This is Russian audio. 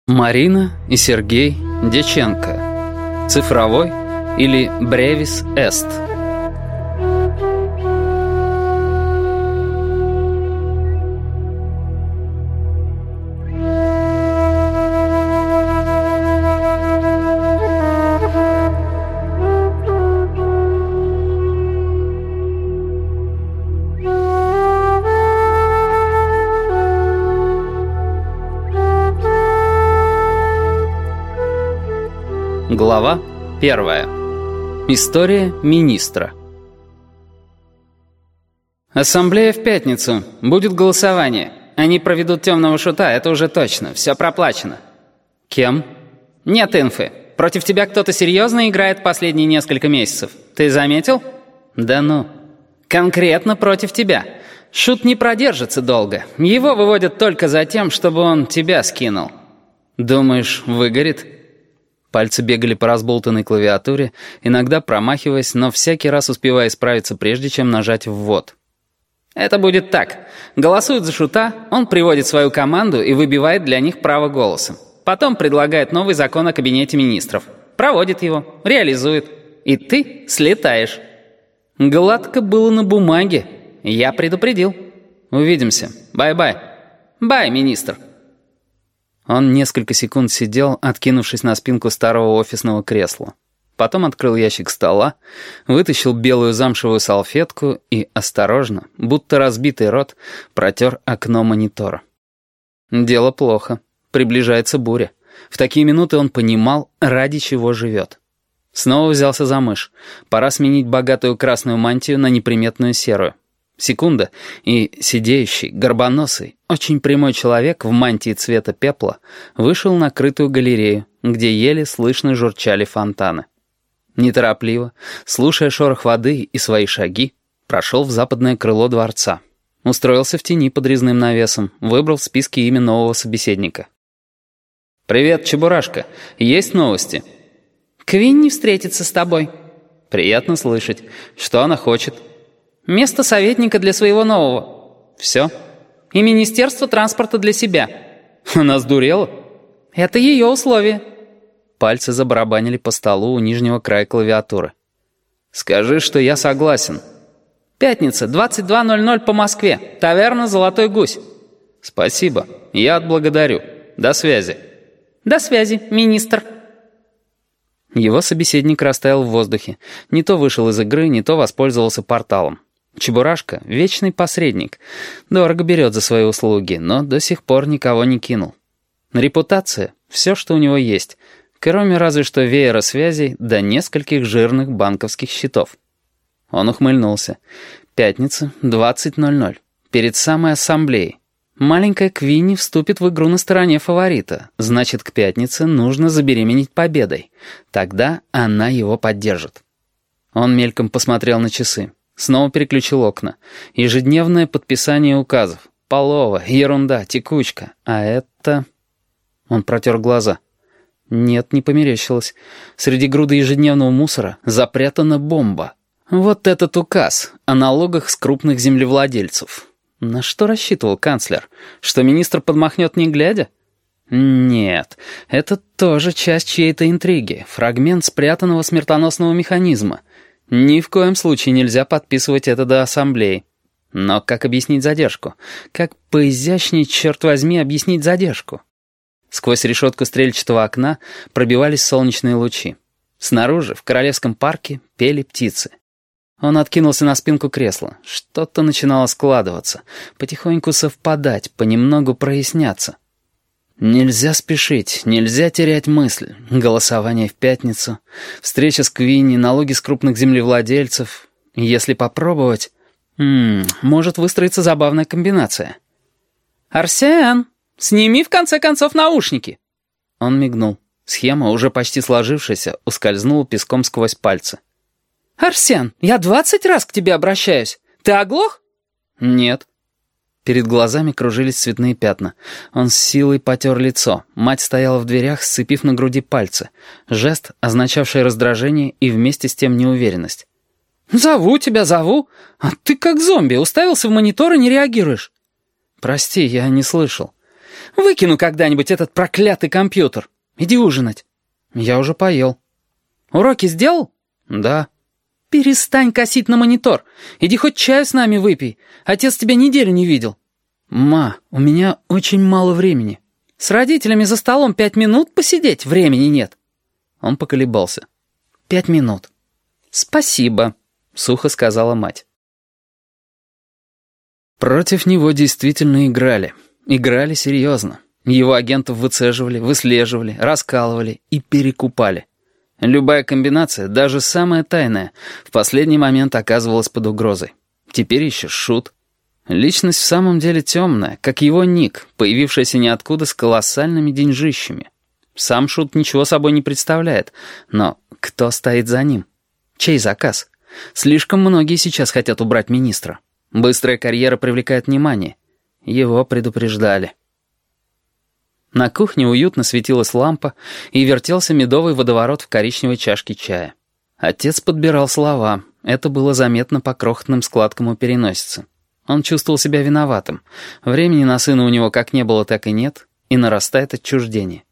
Марина и Сергей Дьяченко. Цифровой или Brevis Est. Глава 1. История министра. Ассамблея в пятницу. Будет голосование. Они проведут темного шута, это уже точно. Все проплачено. Кем? Нет инфы. Против тебя кто-то серьезно играет последние несколько месяцев. Ты заметил? Да ну. Конкретно против тебя. Шут не продержится долго. Его выводят только за тем, чтобы он тебя скинул. Думаешь, выгорит? Пальцы бегали по разболтанной клавиатуре, иногда промахиваясь, но всякий раз успевая справиться, прежде чем нажать «ввод». Это будет так. Голосуют за шута, он приводит свою команду и выбивает для них право голоса. Потом предлагает новый закон о кабинете министров. Проводит его, реализует. И ты слетаешь. Гладко было на бумаге. Я предупредил. Увидимся. Бай-бай. Бай, министр. Он несколько секунд сидел, откинувшись на спинку старого офисного кресла. Потом открыл ящик стола, вытащил белую замшевую салфетку и осторожно, будто разбитый рот, протер окно монитора. Дело плохо. Приближается буря. В такие минуты он понимал, ради чего живет. Снова взялся за мышь. Пора сменить богатую красную мантию на неприметную серую. Секунда, и сидеющий, горбоносый, очень прямой человек в мантии цвета пепла вышел на крытую галерею, где еле слышно журчали фонтаны. Неторопливо, слушая шорох воды и свои шаги, прошел в западное крыло дворца. Устроился в тени под резным навесом, выбрал в списке имя нового собеседника. «Привет, Чебурашка. Есть новости?» «Квинни встретится с тобой». «Приятно слышать. Что она хочет?» «Место советника для своего нового». «Все?» «И Министерство транспорта для себя». «Она сдурела?» «Это ее условие». Пальцы забарабанили по столу у нижнего края клавиатуры. «Скажи, что я согласен». «Пятница, 22:00 по Москве. Таверна «Золотой гусь». «Спасибо. Я отблагодарю. До связи». «До связи, министр». Его собеседник растаял в воздухе. Не то вышел из игры, не то воспользовался порталом. Чебурашка — вечный посредник. Дорого берет за свои услуги, но до сих пор никого не кинул. Репутация — все, что у него есть, кроме разве что веера связей до нескольких жирных банковских счетов. Он ухмыльнулся. Пятница, 20:00. Перед самой ассамблеей. Маленькая Квинни вступит в игру на стороне фаворита. Значит, к пятнице нужно забеременеть победой. Тогда она его поддержит. Он мельком посмотрел на часы. Снова переключил окна. Ежедневное подписание указов. Полова, ерунда, текучка. А это... Он протер глаза. Нет, не померещилось. Среди груды ежедневного мусора запрятана бомба. Вот этот указ о налогах с крупных землевладельцев. На что рассчитывал канцлер? Что министр подмахнет не глядя? Нет, это тоже часть чьей-то интриги. Фрагмент спрятанного смертоносного механизма. Ни в коем случае нельзя подписывать это до ассамблеи. Но как объяснить задержку? Как поизящнее, черт возьми, объяснить задержку? Сквозь решетку стрельчатого окна пробивались солнечные лучи. Снаружи, в Королевском парке, пели птицы. Он откинулся на спинку кресла. Что-то начинало складываться, потихоньку совпадать, понемногу проясняться. Нельзя спешить, нельзя терять мысль. Голосование в пятницу, встреча с Квинни, налоги с крупных землевладельцев. Если попробовать, может выстроиться забавная комбинация. «Арсен, сними в конце концов наушники!» Он мигнул. Схема, уже почти сложившаяся, ускользнула песком сквозь пальцы. «Арсен, я 20 раз к тебе обращаюсь. Ты оглох?» «Нет». Перед глазами кружились цветные пятна. Он с силой потер лицо. Мать стояла в дверях, сцепив на груди пальцы. Жест, означавший раздражение и вместе с тем неуверенность. «Зову тебя, зову. А ты как зомби, уставился в монитор и не реагируешь». «Прости, я не слышал». Выкину когда-нибудь этот проклятый компьютер. Иди ужинать». «Я уже поел». «Уроки сделал?» «Да». «Перестань косить на монитор. Иди хоть чаю с нами выпей. Отец тебя неделю не видел». «Ма, у меня очень мало времени». «С родителями за столом 5 минут посидеть времени нет». Он поколебался. 5 минут. «Спасибо», — сухо сказала мать. Против него действительно играли. Играли серьезно. Его агентов выцеживали, выслеживали, раскалывали и перекупали. Любая комбинация, даже самая тайная, в последний момент оказывалась под угрозой. Теперь еще Шут. Личность в самом деле темная, как его ник, появившаяся ниоткуда с колоссальными деньжищами. Сам Шут ничего собой не представляет, но кто стоит за ним? Чей заказ? Слишком многие сейчас хотят убрать министра. Быстрая карьера привлекает внимание. Его предупреждали. На кухне уютно светилась лампа, и вертелся медовый водоворот в коричневой чашке чая. Отец подбирал слова. Это было заметно по крохотным складкам у переносицы. Он чувствовал себя виноватым. Времени на сына у него как не было, так и нет, и нарастает отчуждение.